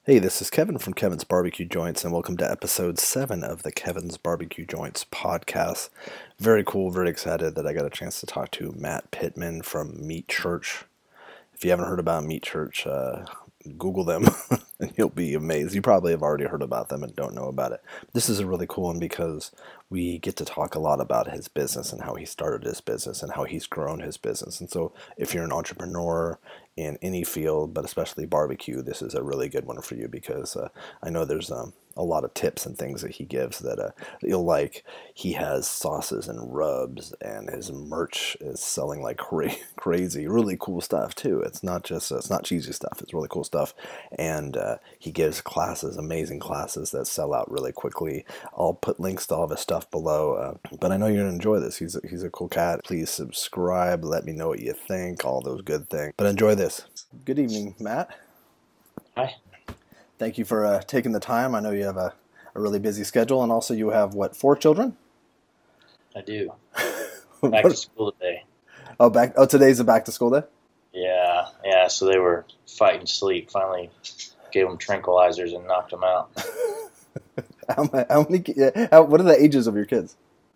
Hey, this is Kevin from Kevin's Barbecue Joints, and welcome to episode 7 of the Kevin's Barbecue Joints podcast. Very cool, very excited that I got a chance to talk to Matt Pittman from Meat Church. If you haven't heard about Meat Church, Google them and you'll be amazed. You probably have already heard about them and don't know about it. This is a really cool one because we get to talk a lot about his business and how he started his business and how he's grown his business. And so if you're an entrepreneur in any field, but especially barbecue, this is a really good one for you because I know there's a lot of tips and things that he gives that you'll like. He has sauces and rubs, and his merch is selling like crazy. Really cool stuff too. It's not cheesy stuff. It's really cool stuff, and he gives classes, amazing classes that sell out really quickly. I'll put links to all of his stuff below, but I know you're gonna enjoy this. He's a cool cat. Please subscribe. Let me know what you think. All those good things. But enjoy this. Good evening, Matt. Hi. Thank you for taking the time. I know you have a really busy schedule, and also you have, 4 children? I do. Back to school today. Today's a back-to-school day? Yeah, so they were fighting sleep. Finally gave them tranquilizers and knocked them out. What are the ages of your kids?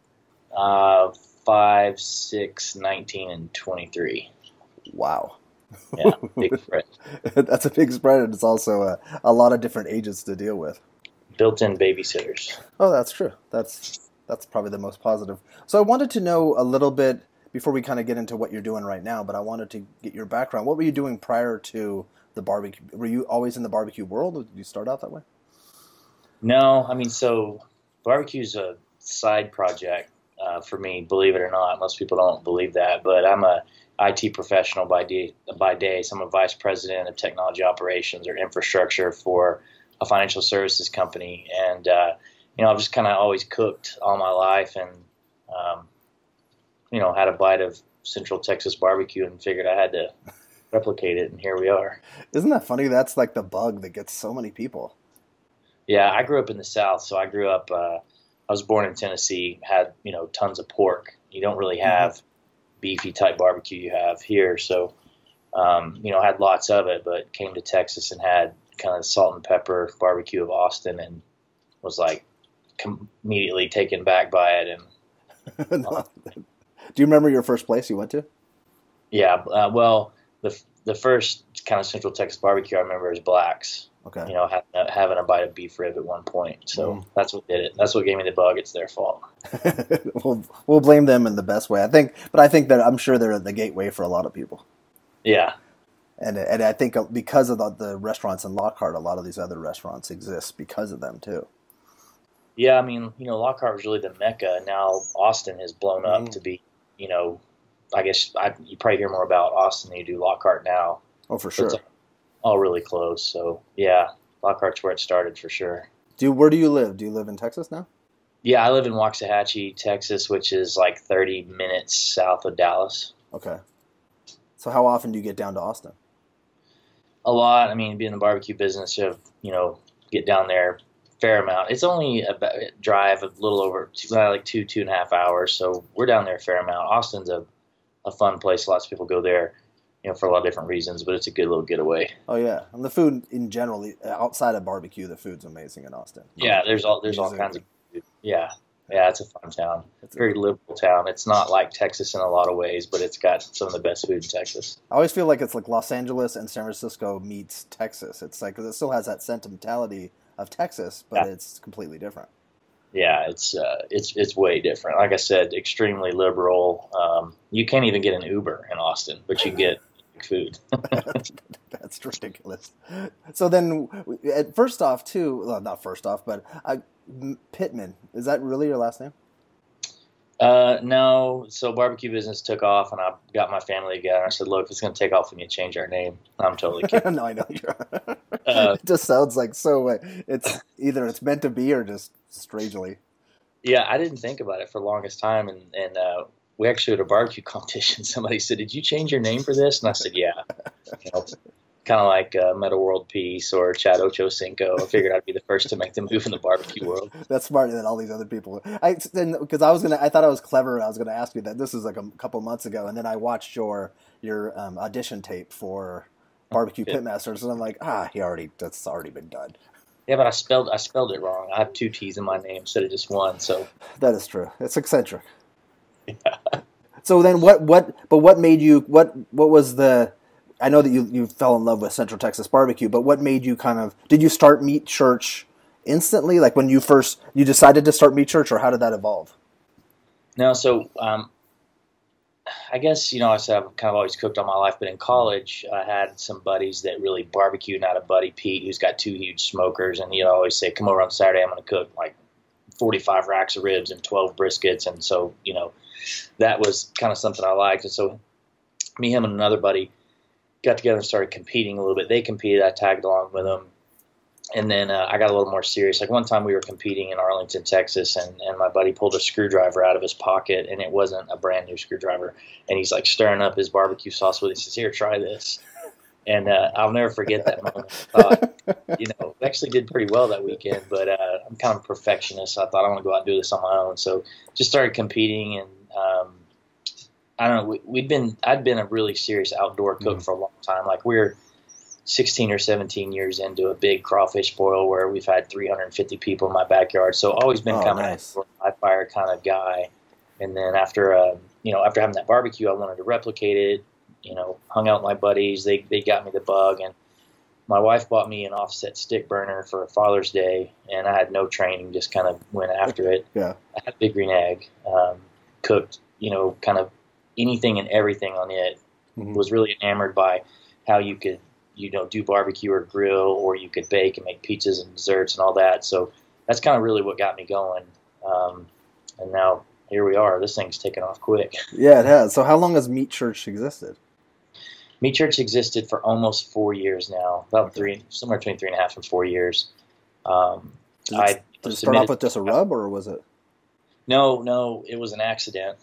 5, 6, 19, and 23. Wow. Yeah, big spread. That's a big spread, and it's also a lot of different ages to deal with. Built-in babysitters. Oh, that's true. That's probably the most positive. So I wanted to know a little bit, before we kind of get into what you're doing right now, but I wanted to get your background. What were you doing prior to the barbecue? Were you always in the barbecue world, or did you start out that way? No, so barbecue's a side project for me, believe it or not. Most people don't believe that, but I'm a IT professional by day. So I'm a vice president of technology operations or infrastructure for a financial services company. And, I've just kind of always cooked all my life and, had a bite of Central Texas barbecue and figured I had to replicate it. And here we are. Isn't that funny? That's like the bug that gets so many people. Yeah, I grew up in the South. So I grew up, I was born in Tennessee, had, tons of pork. You don't really have beefy type barbecue you have here. So, had lots of it, but came to Texas and had kind of the salt and pepper barbecue of Austin and was like immediately taken back by it. And do you remember your first place you went to? Yeah. The first kind of Central Texas barbecue I remember is Black's. Okay. Having a bite of beef rib at one point. So that's what did it. That's what gave me the bug. It's their fault. We'll blame them in the best way. I think that I'm sure they're the gateway for a lot of people. Yeah. And I think because of the restaurants in Lockhart, a lot of these other restaurants exist because of them too. Yeah, Lockhart was really the mecca. Now Austin has blown up to be, I guess you probably hear more about Austin than you do Lockhart now. Oh, for sure. All really close. So yeah, Lockhart's where it started for sure. Where do you live? Do you live in Texas now? Yeah, I live in Waxahachie, Texas, which is like 30 minutes south of Dallas. Okay. So how often do you get down to Austin? A lot. Being in the barbecue business, you have, get down there a fair amount. It's only a drive a little over 2.5 hours. So we're down there a fair amount. Austin's a fun place. Lots of people go there, for a lot of different reasons, but it's a good little getaway. Oh yeah. And the food in general, outside of barbecue, the food's amazing in Austin. Yeah. There's all kinds of food. Yeah. Yeah, it's a fun town. It's a very liberal town. It's not like Texas in a lot of ways, but it's got some of the best food in Texas. I always feel like it's like Los Angeles and San Francisco meets Texas. It's like, it still has that sentimentality of Texas, but It's completely different. Yeah, it's way different. Like I said, extremely liberal. You can't even get an Uber in Austin, but you get food. That's ridiculous. So then, first off, too, well, not first off, but Pittman, is that really your last name? No. So barbecue business took off, and I got my family together. I said, "Look, if it's going to take off, we need to change our name." I'm totally kidding. No, I know you're. It just sounds like so. It's either it's meant to be or just strangely. Yeah, I didn't think about it for the longest time, and we actually had a barbecue competition. Somebody said, "Did you change your name for this?" And I said, "Yeah." Kind of like Meta World Peace or Chad Ochocinco. I figured I'd be the first to make the move in the barbecue world. That's smarter than all these other people. I thought I was clever. I was gonna ask you that. This is like a couple months ago, and then I watched your audition tape for barbecue pitmasters, and I'm like, that's already been done. Yeah, but I spelled it wrong. I have two T's in my name instead of just one. So that is true. It's eccentric. Yeah. So then, what made you? What was the? I know that you fell in love with Central Texas barbecue, but what made you did you start Meat Church instantly? Like when you decided to start Meat Church, or how did that evolve? No, so I guess, I said I've kind of always cooked all my life, but in college I had some buddies that really barbecued, and I had a buddy, Pete, who's got two huge smokers, and he'd always say, come over on Saturday, I'm going to cook like 45 racks of ribs and 12 briskets, and so, that was kind of something I liked, and so me, him, and another buddy got together and started competing a little bit. They competed, I tagged along with them. And then I got a little more serious. Like one time we were competing in Arlington, Texas, and my buddy pulled a screwdriver out of his pocket, and it wasn't a brand new screwdriver. And he's like stirring up his barbecue sauce with it. He says, here, try this. And I'll never forget that moment. I thought, actually did pretty well that weekend, but I'm kind of a perfectionist. So I thought I want to go out and do this on my own. So just started competing, and I don't know. I'd been a really serious outdoor cook for a long time. Like we're 16 or 17 years into a big crawfish boil where we've had 350 people in my backyard. So always been kind of a high fire kind of guy. And then after having that barbecue, I wanted to replicate it. Hung out with my buddies. They got me the bug, and my wife bought me an offset stick burner for Father's Day, and I had no training, just kind of went after it. Yeah. I had a Big Green Egg, cooked, kind of anything and everything on it. Mm-hmm. Was really enamored by how you could, do barbecue or grill, or you could bake and make pizzas and desserts and all that. So that's kind of really what got me going. And now here we are. This thing's taken off quick. Yeah, it has. So how long has Meat Church existed? Meat Church existed for almost 4 years now, about somewhere between 3.5 and 4 years. Did it start off with just a rub, or was it? No, it was an accident.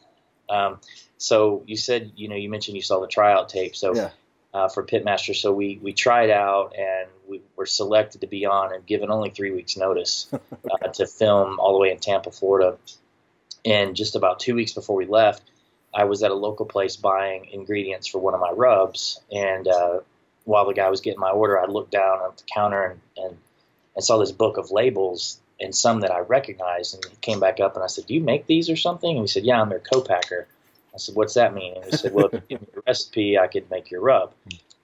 So you said, you mentioned you saw the tryout tape. So yeah. For Pitmaster, so we tried out, and we were selected to be on and given only 3 weeks notice to film all the way in Tampa, Florida. And just about 2 weeks before we left, I was at a local place buying ingredients for one of my rubs, and while the guy was getting my order, I looked down at the counter and saw this book of labels and some that I recognized, and he came back up and I said, do you make these or something? And he said, yeah, I'm their co-packer. I said, what's that mean? And he said, well, if you give me a recipe, I could make your rub.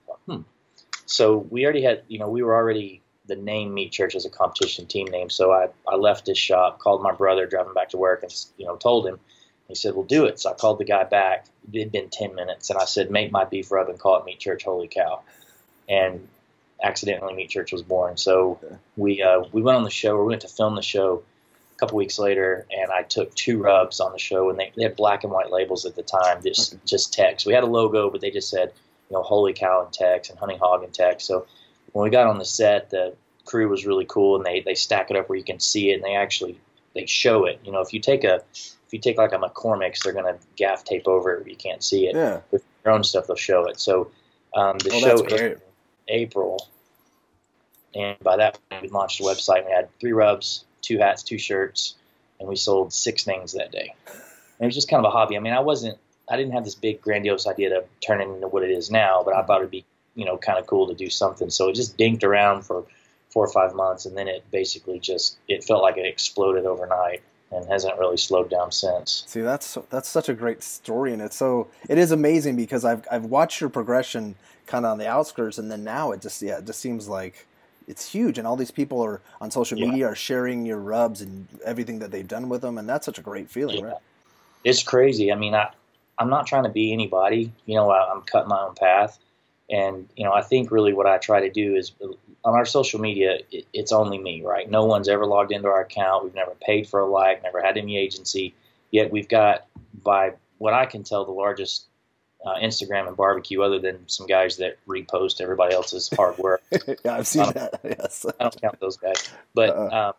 So we already had, we were already the name Meat Church as a competition team name. So I left his shop, called my brother driving back to work, and, told him. He said, well, do it. So I called the guy back. It had been 10 minutes. And I said, make my beef rub and call it Meat Church, holy cow. And accidentally Meat Church was born. So we went on the show, or we went to film the show a couple weeks later, and I took 2 rubs on the show, and they had black and white labels at the time, just text. We had a logo, but they just said, holy cow in text and honey hog in text. So when we got on the set, the crew was really cool, and they stack it up where you can see it, and they show it. If you take like a McCormick's, they're going to gaff tape over it where you can't see it. Yeah. With their own stuff, they'll show it. So the show was in April, and by that point we launched a website. We had 3 rubs, 2 hats, 2 shirts, and we sold 6 things that day. And it was just kind of a hobby. I mean, I didn't have this big grandiose idea to turn it into what it is now, but I thought it'd be, kind of cool to do something. So it just dinked around for 4 or 5 months, and then it basically it felt like it exploded overnight and hasn't really slowed down since. See, that's such a great story, and it is amazing because I've watched your progression kind of on the outskirts, and then now it just seems like it's huge, and all these people are on social media are sharing your rubs and everything that they've done with them, and that's such a great feeling, right? It's crazy. I mean, I'm not trying to be anybody. I'm cutting my own path, and I think really what I try to do is on our social media, it's only me, right? No one's ever logged into our account. We've never paid for a like, never had any agency. Yet we've got, by what I can tell, the largest Instagram and barbecue, other than some guys that repost everybody else's hard work. Yeah, I've seen that. Yes, I don't count those guys. But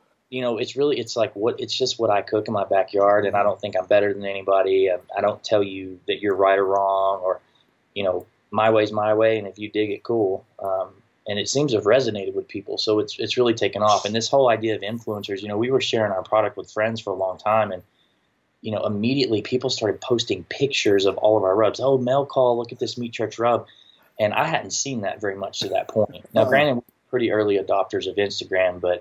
it's just what I cook in my backyard, and I don't think I'm better than anybody. I don't tell you that you're right or wrong, or my way's my way, and if you dig it, cool. And it seems to have resonated with people, so it's really taken off. And this whole idea of influencers, we were sharing our product with friends for a long time, and immediately people started posting pictures of all of our rubs. Oh, mail call, look at this Meat Church rub. And I hadn't seen that very much to that point. Now, granted, we're pretty early adopters of Instagram, but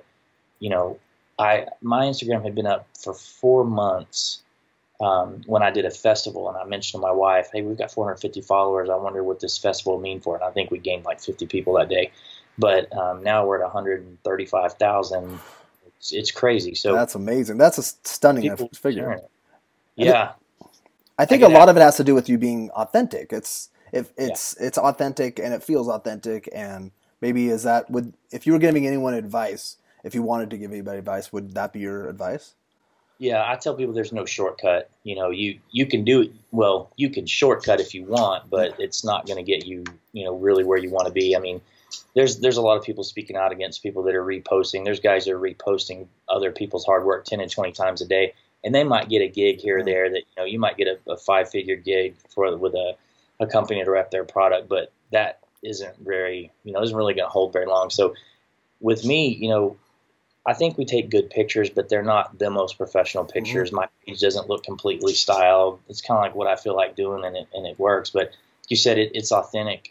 my Instagram had been up for 4 months when I did a festival, and I mentioned to my wife, "Hey, we've got 450 followers. I wonder what this festival will mean for it." And I think we gained like 50 people that day, but now we're at 135,000. It's crazy. So that's amazing. That's a stunning figure. Yeah, I think a lot of it has to do with you being authentic. It's authentic and it feels authentic. And maybe if you were giving anyone advice, if you wanted to give anybody advice, would that be your advice? Yeah, I tell people there's no shortcut. You can do it. Well, you can shortcut if you want, but it's not going to get you, really where you want to be. I mean, there's a lot of people speaking out against people that are reposting. There's guys that are reposting other people's hard work 10 and 20 times a day, and they might get a gig here or there that, you might get a 5-figure gig with a company to rep their product, but that isn't really going to hold very long. So with me, I think we take good pictures, but they're not the most professional pictures. My page doesn't look completely styled. It's kind of like what I feel like doing, and it works. But you said it's authentic.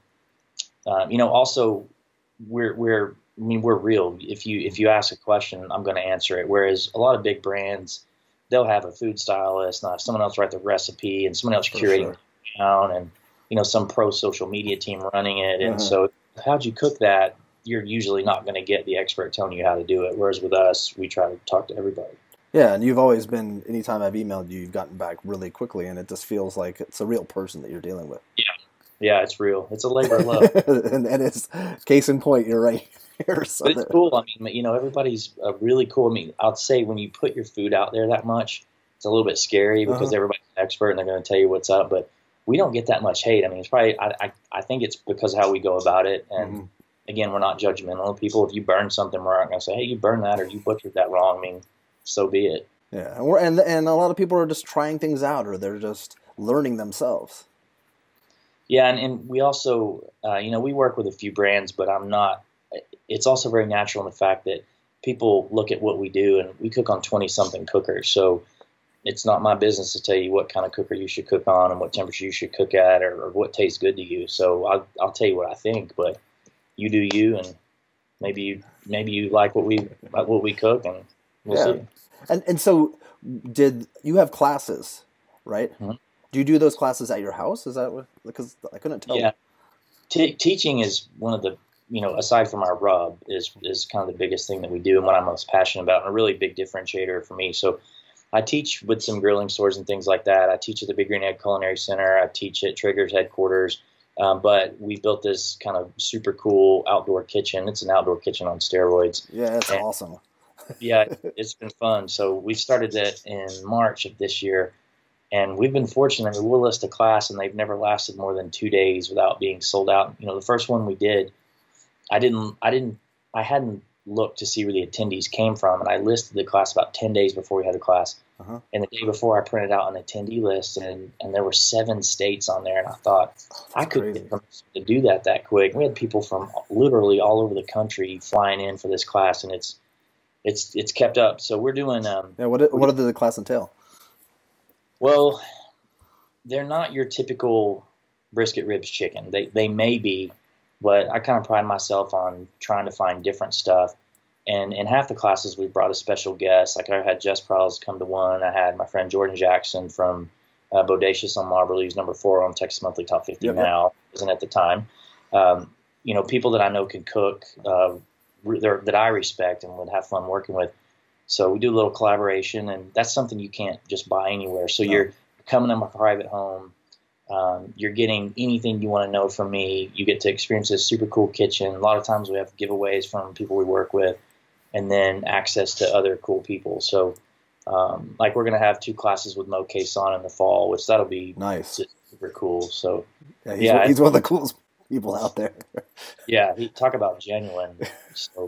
Also we're real. If you ask a question, I'm going to answer it. Whereas a lot of big brands, they'll have a food stylist, and have someone else write the recipe, and someone else curating it down, and some pro social media team running it. And so, how'd you cook that? You're usually not going to get the expert telling you how to do it. Whereas with us, we try to talk to everybody. Yeah, and you've always been, anytime I've emailed you, you've gotten back really quickly, and it just feels like it's a real person that you're dealing with. Yeah, it's real. It's a labor of love. and it's case in point, you're right here. So but it's cool. I mean, everybody's really cool. I mean, I'd say when you put your food out there that much, it's a little bit scary because everybody's an expert and they're going to tell you what's up. But we don't get that much hate. I mean, it's probably, I think it's because of how we go about it. And again, we're not judgmental of people. If you burn something, we're not going to say, "Hey, you burned that," or "You butchered that wrong." I mean, so be it. Yeah, and a lot of people are just trying things out, or they're just learning themselves. Yeah, and we also, we work with a few brands, but I'm not. It's also very natural in the fact that people look at what we do, and we cook on 20-something cookers. So it's not my business to tell you what kind of cooker you should cook on and what temperature you should cook at, or what tastes good to you. So I'll tell you what I think, but you do you, and maybe you like what we cook, and we'll see. And so, did you have classes, right? Mm-hmm. Do you do those classes at your house? Is that what? Because I couldn't tell. Yeah, teaching is one of the aside from our rub is kind of the biggest thing that we do and what I'm most passionate about, and a really big differentiator for me. So I teach with some grilling stores and things like that. I teach at the Big Green Egg Culinary Center. I teach at Traeger's headquarters. But we built this kind of super cool outdoor kitchen. It's an outdoor kitchen on steroids. Yeah, it's awesome. Yeah, it's been fun. So we started that in March of this year, and we've been fortunate. I mean, we'll list a class, and they've never lasted more than 2 days without being sold out. The first one we did, I hadn't looked to see where the attendees came from, and I listed the class about 10 days before we had the class. And the day before, I printed out an attendee list, and there were 7 states on there, and I thought I couldn't get permission to do that quick. We had people from literally all over the country flying in for this class, and it's kept up. So we're doing. What did the class entail? Well, they're not your typical brisket ribs chicken. They may be, but I kind of pride myself on trying to find different stuff. And in half the classes, we brought a special guest. Like I had Jess Prowse come to one. I had my friend Jordan Jackson from Bodacious on Marble, who's number 4 on Texas Monthly Top 50 now, isn't at the time. People that I know can cook, that I respect and would have fun working with. So we do a little collaboration, and that's something you can't just buy anywhere. So you're coming to my private home. You're getting anything you want to know from me. You get to experience this super cool kitchen. A lot of times we have giveaways from people we work with, and then access to other cool people. So like we're going to have 2 classes with Mo Cason in the fall, which that'll be nice, super cool. So he's one of the coolest people out there. Yeah, talk about genuine. So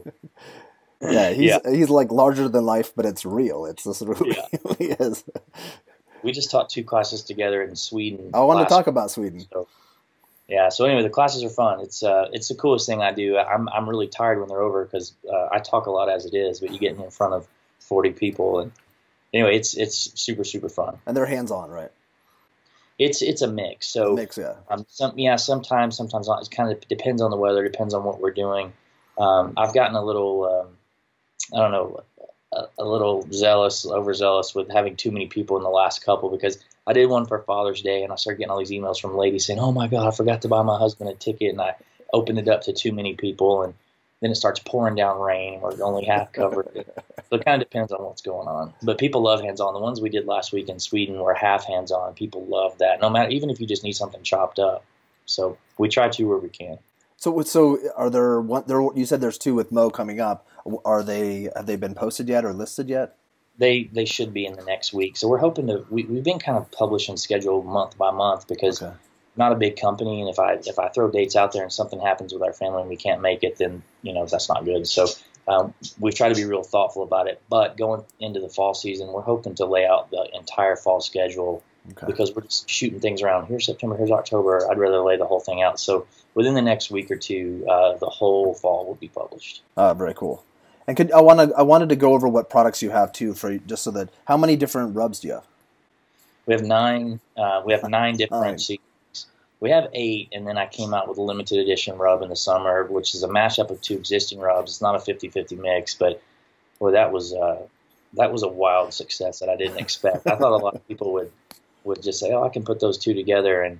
he's like larger than life, but it's real. It's just really is. We just taught 2 classes together in Sweden. I want to talk about Sweden. So anyway, the classes are fun. It's the coolest thing I do. I'm really tired when they're over because I talk a lot as it is, but you get in front of 40 people, and anyway, it's super, super fun. And they're hands-on, right? It's a mix. So Mix, yeah. Sometimes not. It kind of depends on the weather, depends on what we're doing. I've gotten a little, I don't know, a little overzealous with having too many people in the last couple, because I did one for Father's Day and I started getting all these emails from ladies saying, "Oh my God, I forgot to buy my husband a ticket," and I opened it up to too many people, and then it starts pouring down rain or only half covered. So it kind of depends on what's going on. But people love hands-on. The ones we did last week in Sweden were half hands-on. People love that, no matter, even if you just need something chopped up. So we try to where we can. So are there one? You said there's two with Mo coming up. Have they been posted yet or listed yet? They should be in the next week. So we're hoping to. We've been kind of publishing schedule month by month, because Okay. not a big company, and if I throw dates out there and something happens with our family and we can't make it, then that's not good. So we try to be real thoughtful about it. But going into the fall season, we're hoping to lay out the entire fall schedule, Okay. because we're just shooting things around. Here's September, here's October. I'd rather lay the whole thing out. So within the next week or two, the whole fall will be published. Very cool. And I wanted to go over what products you have too, just so that, how many different rubs do you have? We have 9. We have 9 different Nine. seasons. We have 8, and then I came out with a limited edition rub in the summer, which is a mashup of 2 existing rubs. It's not a 50-50 mix, but boy, that was a wild success that I didn't expect. I thought a lot of people would just say, "Oh, I can put those 2 together," and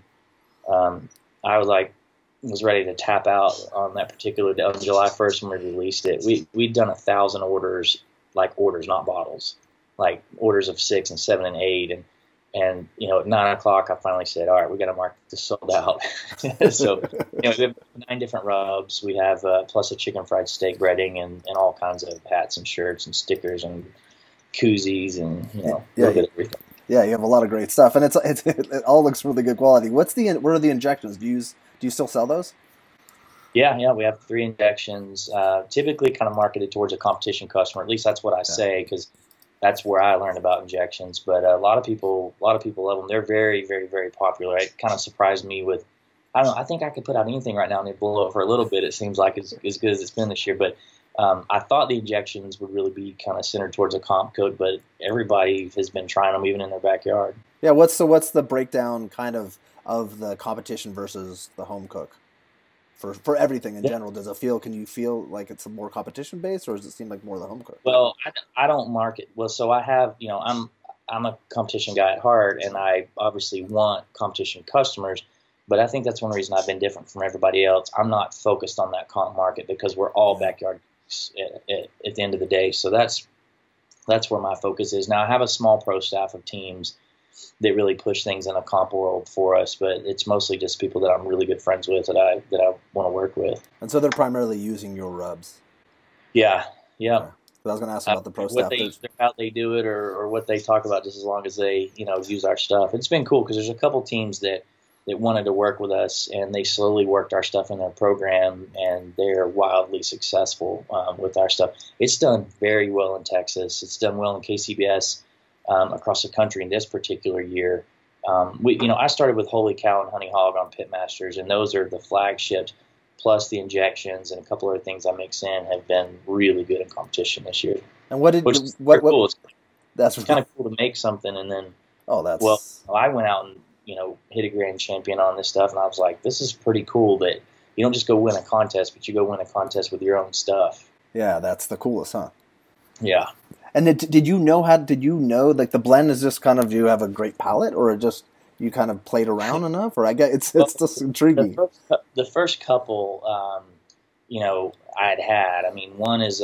I was ready to tap out on that particular day. On July 1st when we released it, we'd done 1,000 orders, not bottles, like orders of 6 and 7 and 8, and at 9 o'clock I finally said, "All right, we got to mark this sold out." So we have 9 different rubs. We have plus a chicken fried steak breading and all kinds of hats and shirts and stickers and koozies and a little bit of everything. Yeah, you have a lot of great stuff, and it all looks really good quality. What are the injections? Do you still sell those? Yeah, we have 3 injections, typically kind of marketed towards a competition customer. At least that's what I say, because that's where I learned about injections. But a lot of people love them. They're very, very, very popular. It kind of surprised me with, I don't know, I think I could put out anything right now and it'd blow up for a little bit. It seems like as good as it's been this year. But I thought the injections would really be kind of centered towards a comp coat, but everybody has been trying them even in their backyard. Yeah, what's the breakdown kind of the competition versus the home cook for everything in general? Can you feel like it's more competition based, or does it seem like more the home cook? Well, I don't market well, so I have I'm a competition guy at heart, and I obviously want competition customers. But I think that's one reason I've been different from everybody else. I'm not focused on that comp market, because we're all backyard at the end of the day. So that's where my focus is. Now I have a small pro staff of teams that really push things in a comp world for us, but it's mostly just people that I'm really good friends with that I want to work with. And so they're primarily using your rubs. Yeah. I was going to ask about the pro staff. How they do it or what they talk about, just as long as they use our stuff. It's been cool, because there's a couple teams that wanted to work with us, and they slowly worked our stuff in their program, and they're wildly successful with our stuff. It's done very well in Texas. It's done well in KCBS across the country in this particular year. I started with Holy Cow and Honey Hog on Pitmasters, and those are the flagships, plus the injections and a couple other things I mix in have been really good in competition this year. And cool. That's kind of cool to make something, and then I went out and hit a grand champion on this stuff, and I was like, this is pretty cool that you don't just go win a contest, but you go win a contest with your own stuff. Yeah, that's the coolest, huh? Yeah. And did you know like the blend is just kind of, do you have a great palate, or just you kind of played around enough, or it's just intriguing. The first couple, I'd had. I mean, one is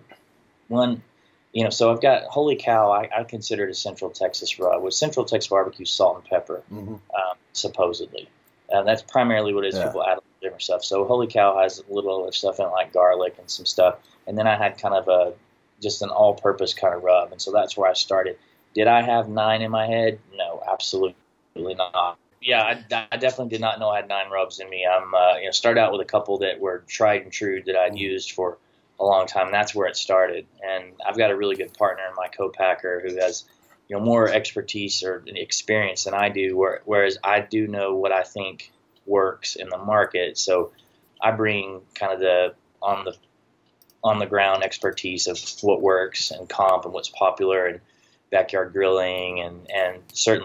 so I've got Holy Cow. I consider it a Central Texas rub with Central Texas barbecue, salt and pepper, supposedly. That's primarily what it is. Yeah. People add different stuff. So Holy Cow has a little other stuff in it, like garlic and some stuff. And then I had kind of just an all-purpose kind of rub, and so that's where I started. Did I have 9 in my head? No, absolutely not. Yeah, I definitely did not know I had 9 rubs in me. I'm started out with a couple that were tried and true that I'd used for a long time. And that's where it started. And I've got a really good partner in my co-packer who has more expertise or experience than I do, whereas I do know what I think works in the market. So I bring kind of the on the ground expertise of what works and comp and what's popular and backyard grilling and certainly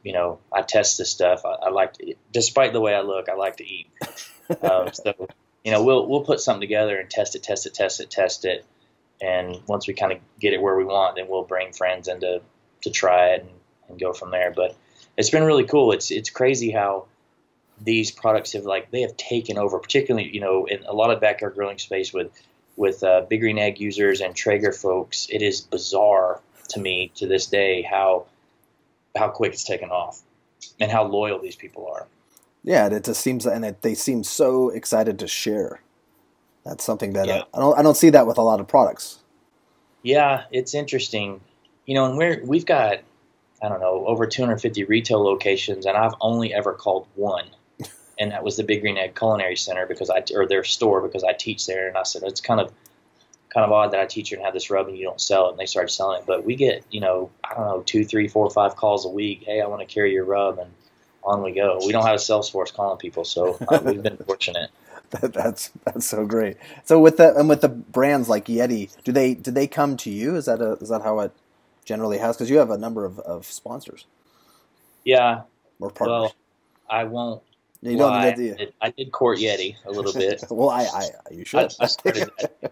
I test this stuff. I like to, despite the way I look, I like to eat. So, we'll put something together and test it. And once we kind of get it where we want, then we'll bring friends in to try it and go from there. But it's been really cool. It's crazy how these products they have taken over, particularly, in a lot of backyard grilling space with Big Green Egg users and Traeger folks. It is bizarre to me to this day how quick it's taken off and how loyal these people are. Yeah, it just seems, they seem so excited to share. That's something that I don't see that with a lot of products. Yeah, it's interesting, and we've got, I don't know, over 250 retail locations, and I've only ever called one, and that was the Big Green Egg Culinary Center or their store, because I teach there, and I said it's kind of odd that I teach you and have this rub and you don't sell it, and they started selling it. But we get, I don't know, 2, 3, 4, 5 calls a week. Hey, I want to carry your rub, and on we go. We don't have a sales force calling people, so we've been fortunate. That's so great. So with the brands like Yeti, do they come to you? Is that how it generally has? Because you have a number of sponsors. Yeah. Or partners. Well, I won't. You don't do you? I did court Yeti a little bit. Well, you should. I started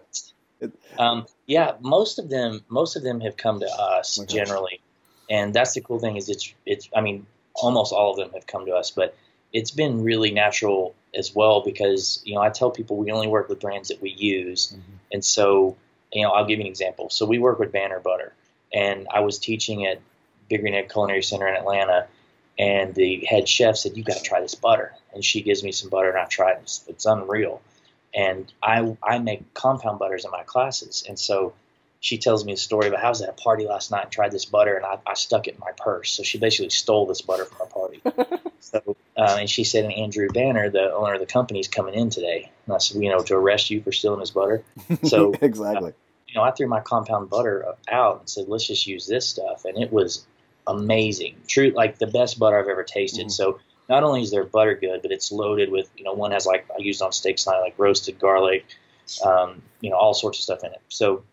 that. Yeah, most of them have come to us generally, and that's the cool thing is it's. I mean, almost all of them have come to us, but it's been really natural as well because, I tell people we only work with brands that we use. Mm-hmm. And so, I'll give you an example. So we work with Banner Butter, and I was teaching at Big Green Egg Culinary Center in Atlanta, and the head chef said, "You got to try this butter." And she gives me some butter, and I tried it. It's unreal. And I make compound butters in my classes. And so she tells me a story about how I was at a party last night and tried this butter, and I stuck it in my purse. So she basically stole this butter from a party. So, and she said, and Andrew Banner, the owner of the company, is coming in today. And I said, to arrest you for stealing his butter. So exactly. I threw my compound butter out and said, let's just use this stuff. And it was amazing. True, like the best butter I've ever tasted. Mm-hmm. So not only is their butter good, but it's loaded with, one has I used on steaks tonight, like roasted garlic, all sorts of stuff in it. So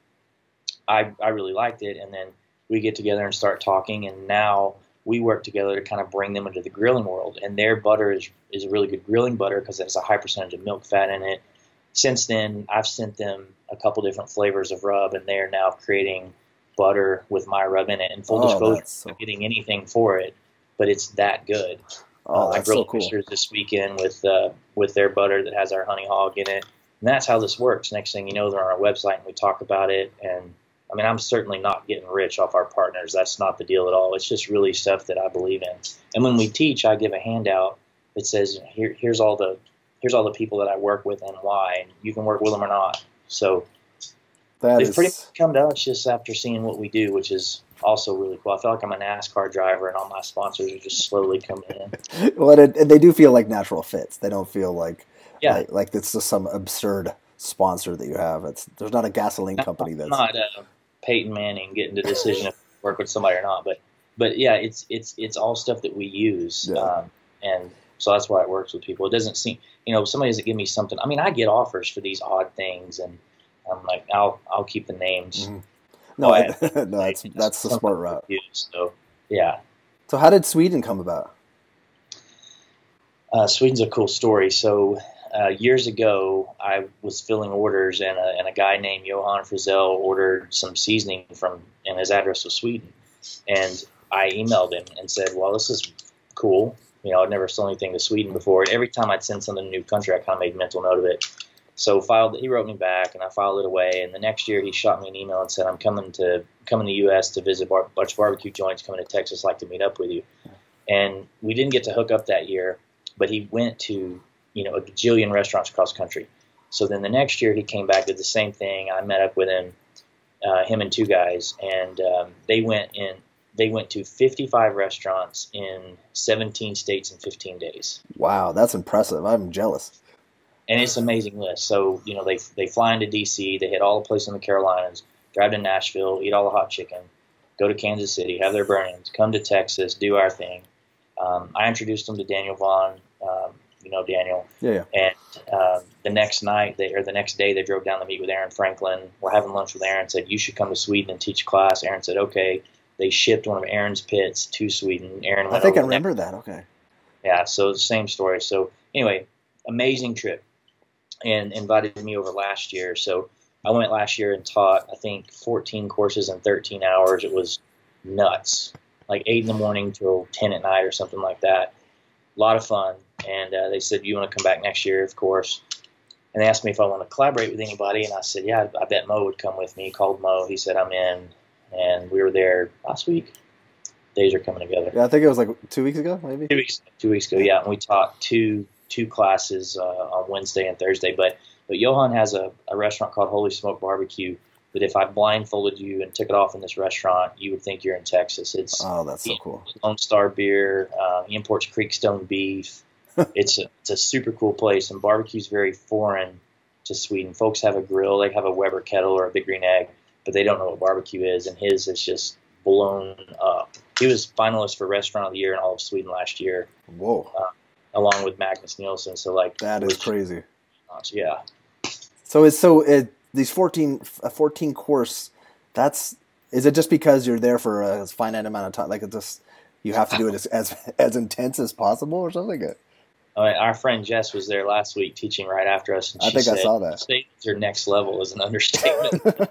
I really liked it. And then we get together and start talking, and now we work together to kind of bring them into the grilling world. And their butter is a really good grilling butter because it has a high percentage of milk fat in it. Since then, I've sent them a couple different flavors of rub, and they are now creating butter with my rub in it. And full disclosure, I'm not getting anything for it, but it's that good. I grilled oysters this weekend with their butter that has our honey hog in it. And that's how this works. Next thing you know, they're on our website and we talk about it. And I mean, I'm certainly not getting rich off our partners. That's not the deal at all. It's just really stuff that I believe in. And when we teach, I give a handout that says, here's all the people that I work with and why, and you can work with them or not. So they've pretty much come to us just after seeing what we do, which is also really cool. I feel like I'm a NASCAR driver, and all my sponsors are just slowly coming in. Well, and they do feel like natural fits. They don't feel like it's just some absurd sponsor that you have. There's not a gasoline company that's not Peyton Manning getting the decision if work with somebody or not. But yeah, it's all stuff that we use, and so that's why it works with people. It doesn't seem, somebody doesn't give me something. I mean, I get offers for these odd things, and I'm like, I'll keep the names. Mm-hmm. No, that's the smart route. So yeah. So how did Sweden come about? Sweden's a cool story. So years ago, I was filling orders, and a guy named Johan Frizzell ordered some seasoning and his address was Sweden. And I emailed him and said, well, this is cool. I'd never sold anything to Sweden before. And every time I'd send something to a new country, I kind of made mental note of it. So he wrote me back, and I filed it away. And the next year, he shot me an email and said, I'm coming to the U.S. to visit a bunch of barbecue joints, coming to Texas, like to meet up with you. And we didn't get to hook up that year, but he went to a gajillion restaurants across the country. So then the next year, he came back, did the same thing. I met up with him and two guys, and they went to 55 restaurants in 17 states in 15 days. Wow, that's impressive. I'm jealous. And it's an amazing list. So, they fly into D.C., they hit all the places in the Carolinas, drive to Nashville, eat all the hot chicken, go to Kansas City, have their burn-ins, come to Texas, do our thing. I introduced them to Daniel Vaughn, Daniel. Yeah. And the next day, they drove down to meet with Aaron Franklin. We're having lunch with Aaron, said, you should come to Sweden and teach a class. Aaron said, okay. they shipped one of Aaron's pits to Sweden. Aaron I went think I over remember that. Okay. Yeah, so same story. So anyway, amazing trip, and invited me over last year. So I went last year and taught, I think, 14 courses in 13 hours. It was nuts, like 8 in the morning till 10 at night or something like that. A lot of fun. And they said, you want to come back next year, of course. And they asked me if I want to collaborate with anybody. And I said, yeah, I bet Mo would come with me. He called Mo. He said, I'm in. And we were there last week. Days are coming together. Yeah, I think it was like 2 weeks ago, maybe. 2 weeks ago, yeah. And we taught two classes on Wednesday and Thursday. But Johan has a restaurant called Holy Smoke Barbecue that if I blindfolded you and took it off in this restaurant, you would think you're in Texas. It's that's so cool. Lone Star beer. He imports Creekstone beef. It's a super cool place, and barbecue's very foreign to Sweden. Folks have a grill, they have a Weber kettle or a Big Green Egg, but they don't know what barbecue is, and his is just blown up. He was finalist for Restaurant of the Year in all of Sweden last year. Whoa! Along with Magnus Nielsen. So that is crazy. Yeah. So these 14 course. Is it just because you're there for a finite amount of time? Like it just you have to do it as intense as possible, or something? Our friend Jess was there last week teaching right after us, and she said, I saw that. Your next level is an understatement.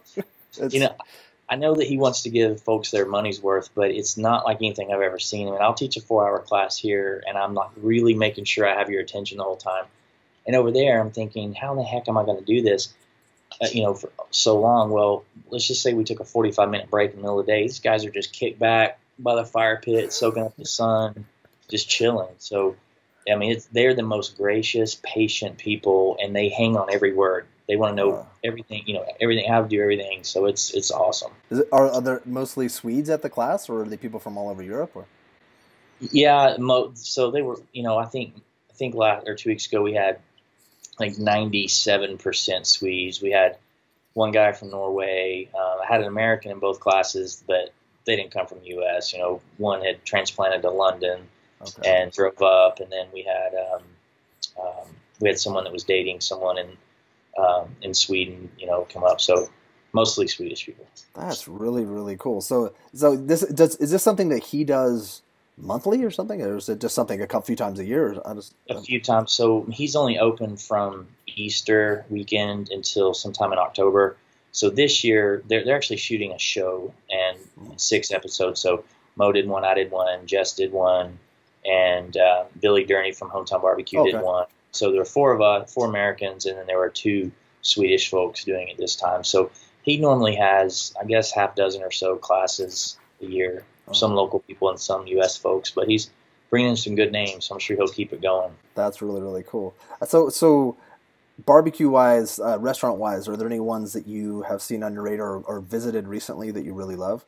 I know that he wants to give folks their money's worth, but it's not like anything I've ever seen. I mean, I'll teach a 4-hour class here, and I'm not really making sure I have your attention the whole time. And over there, I'm thinking, how in the heck am I going to do this? For so long. Well, let's just say we took a 45-minute break in the middle of the day. These guys are just kicked back by the fire pit, soaking up the sun, just chilling. So, I mean, they're the most gracious, patient people, and they hang on every word. They want to know everything, everything, how to do everything. So it's awesome. Are there mostly Swedes at the class, or are they people from all over Europe? Or? Yeah, so they were, I think last or 2 weeks ago we had like 97% Swedes. We had one guy from Norway. I had an American in both classes, but they didn't come from the U.S. One had transplanted to London and drove up, and then we had someone that was dating someone in Sweden, come up. So mostly Swedish people. That's really, really cool. So is this something that he does monthly or something, or is it just something a few times a year? A few times. So he's only open from Easter weekend until sometime in October. So this year they're actually shooting a show and 6 episodes. So Mo did one, I did one, Jess did one, and Billy Durney from Hometown Barbecue did one. So there were 4 Americans, and then there were 2 Swedish folks doing it this time. So he normally has, I guess, half dozen or so classes a year. Some local people and some U.S. folks, but he's bringing in some good names, so I'm sure he'll keep it going. That's really, really cool. So barbecue-wise, restaurant-wise, are there any ones that you have seen on your radar or visited recently that you really love?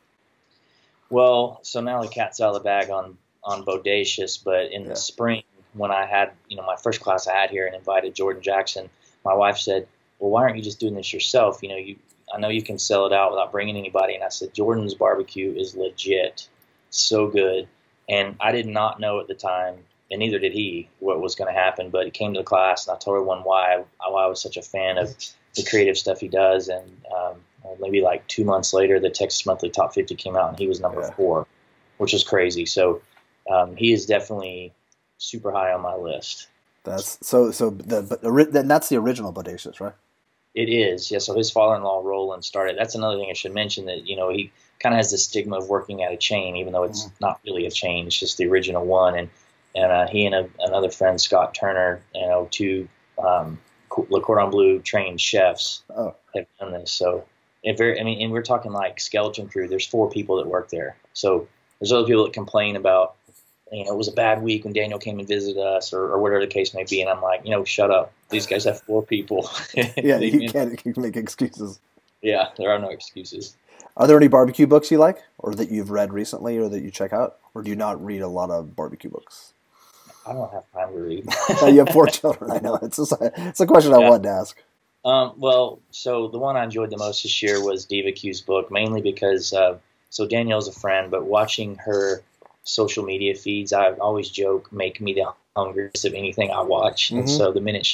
Well, so now the cat's out of the bag on Bodacious, but in the spring when I had, my first class I had here and invited Jordan Jackson, my wife said, well, why aren't you just doing this yourself? I know you can sell it out without bringing anybody. And I said, Jordan's barbecue is legit. So good. And I did not know at the time, and neither did he, what was going to happen. But he came to the class, and I told everyone why I was such a fan of the creative stuff he does. And maybe like 2 months later, the Texas Monthly Top 50 came out, and he was number 4, which is crazy. So he is definitely super high on my list. That's that's the original Bodacious, right? It is, yeah. So his father-in-law Roland started. That's another thing I should mention, that he kind of has the stigma of working at a chain, even though it's not really a chain. It's just the original one. And he and another friend, Scott Turner, 2 Le Cordon Bleu trained chefs have done this. So and we're talking like skeleton crew. There's 4 people that work there. So there's other people that complain about, it was a bad week when Daniel came and visited us, or whatever the case may be. And I'm like, shut up. These guys have 4 people. Yeah, you can't make excuses. Yeah, there are no excuses. Are there any barbecue books you like, or that you've read recently, or that you check out? Or do you not read a lot of barbecue books? I don't have time to read. You have 4 children, I know. It's a question I wanted to ask. Well, so the one I enjoyed the most this year was Diva Q's book, mainly because, so Danielle's a friend, but watching her social media feeds, I always joke, make me the hungriest of anything I watch. And so the minute she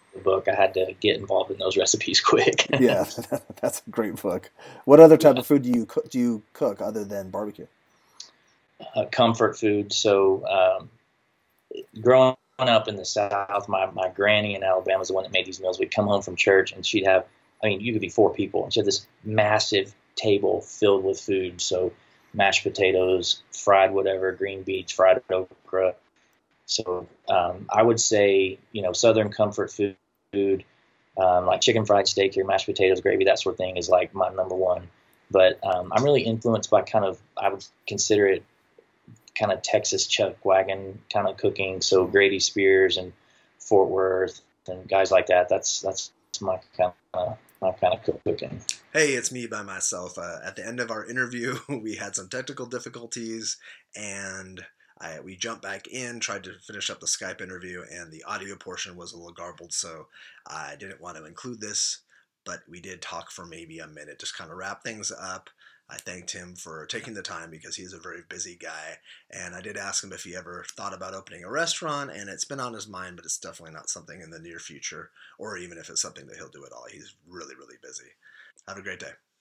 the book, I had to get involved in those recipes quick. Yeah, that's a great book. What other type of food do you cook other than barbecue? Comfort food. So growing up in the South, my granny in Alabama was the one that made these meals. We'd come home from church and she'd have, I mean, you could be 4 people. And she had this massive table filled with food. So mashed potatoes, fried whatever, green beans, fried okra. So I would say, Southern comfort food, like chicken fried steak here, mashed potatoes, gravy, that sort of thing is like my number one. But I'm really influenced by I would consider it kind of Texas chuck wagon kind of cooking. So Grady Spears and Fort Worth and guys like that. That's my kind of cooking. Hey, it's me by myself. At the end of our interview, we had some technical difficulties, and we jumped back in, tried to finish up the Skype interview, and the audio portion was a little garbled, so I didn't want to include this, but we did talk for maybe a minute, just kind of wrap things up. I thanked him for taking the time because he's a very busy guy, and I did ask him if he ever thought about opening a restaurant, and it's been on his mind, but it's definitely not something in the near future, or even if it's something that he'll do at all. He's really, really busy. Have a great day.